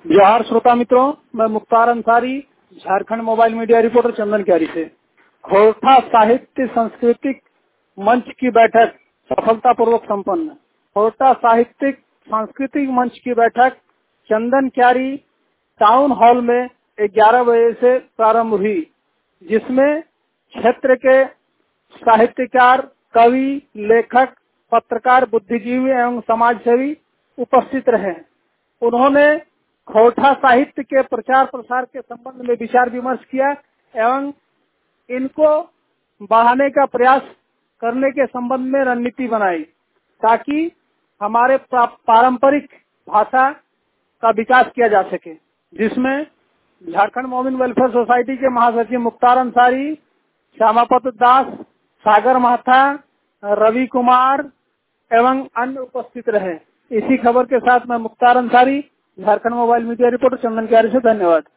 जोहार श्रोता मित्रों, मैं Mukhtar Ansari, Jharkhand mobile media reporter Chandan Kyari से। खोरठा साहित्य सांस्कृतिक मंच की बैठक सफलतापूर्वक संपन्न। खोरठा साहित्यिक सांस्कृतिक मंच की बैठक चंदन क्यारी टाउन हॉल में 11 बजे से प्रारंभ हुई, जिसमें क्षेत्र के साहित्यकार, कवि, लेखक, पत्रकार, बुद्धिजीवी एवं समाजसेवी उपस्थित रहे। उन्होंने खोरठा साहित्य के प्रचार प्रसार के संबंध में विचार विमर्श किया एवं इनको बढ़ाने का प्रयास करने के संबंध में रणनीति बनाई, ताकि हमारे पारंपरिक भाषा का विकास किया जा सके, जिसमें झारखंड मोमिन वेलफेयर सोसाइटी के महासचिव मुख्तार अंसारी, श्यामापत दास, सागर महथा, रवि कुमार एवं अन्य उपस्थित रहे। इसी खबर के साथ मैं Mukhtar Ansari, Jharkhand mobile media reporter Chandan Kyari से। धन्यवाद।